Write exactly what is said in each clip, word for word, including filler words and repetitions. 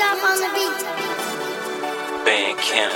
Chop on the beat. Bandcamp.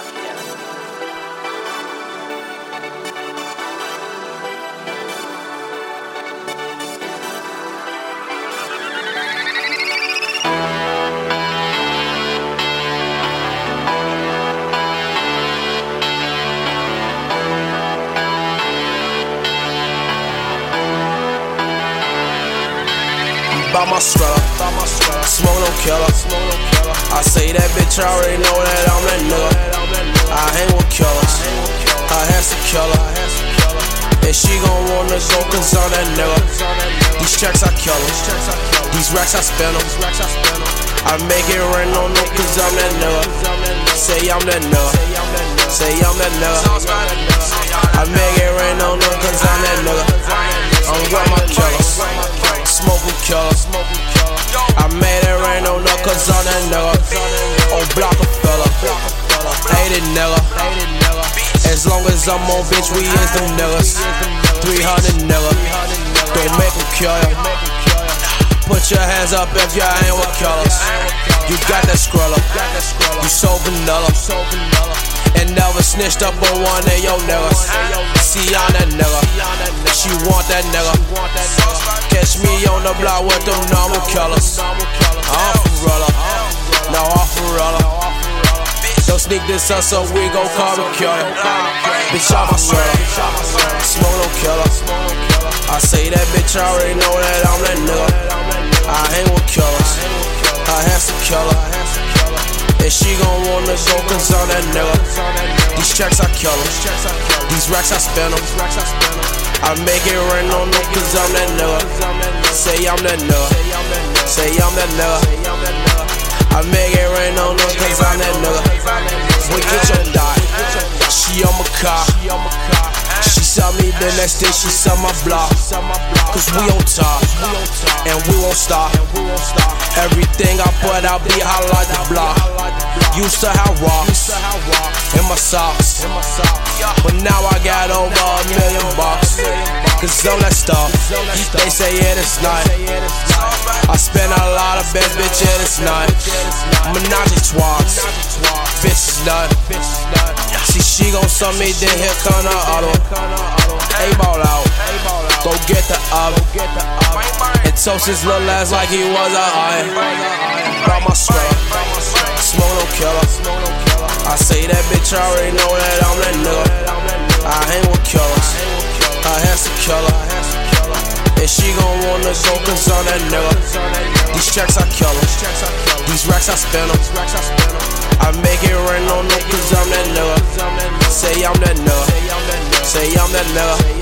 By my strutter, smoke no killer. I say that bitch already know that I'm that nigga. I hang with killers, I has to kill her. And she gon' wanna go cause I'm that nigga. These checks I kill them, these racks I spend them. I make it rain on them cause I'm that nigga. Say I'm that nigga, say I'm that nigga. I make it rain on them cause I'm that nigga. I'm with my killers, smoking killers. I made it rain on her cause I'm that nigga. On block a fella, hate it nigga. As long as I'm on bitch, we is them niggas. three hundred nigga, don't make them kill ya. Put your hands up if you ain't with killers. You got that scroller, you so vanilla. And never snitched up on one of your niggas. See on that nigga, she want that nigga. Catch me on the block with them normal killers. I'm for real, no I'm for real. Don't sneak this up so we gon' call me killer. Bitch I'm a sweater, smoke no killer. I say that bitch already know that I'm that nigga. I hang with killers, I have to kill her. And she gon' wanna go cause I'm that nigga. These checks I kill them, these racks I spend them. I make it rain on them cause I'm that nigga. Say I'm that nigga, say I'm that nigga. I make it rain on them cause I'm that nigga. We get your dot, she on my car. She sell me the next day, she sell my block. Cause we on top, and we won't stop. Everything I put out be hot like the block. Used to have rocks in my socks, but now I got over a million bucks. Cause I'm that stuff, they say it is not. I spend a lot of best bitch it is not. Menage a twats, bitch is nut. See she gon' sum me, then here come the other. A-ball out, go get the oven. And toast his little ass like he was a iron. Brought my strap, smoke no killer. I say that bitch already know that I'm that nigga. I hang with killers, I have to kill her. And she gon' wanna go cause I'm that nigga. These checks I kill them, these racks I spend them. I make it rain on them cause I'm that nigga. Say I'm that nigga, say I'm that nigga.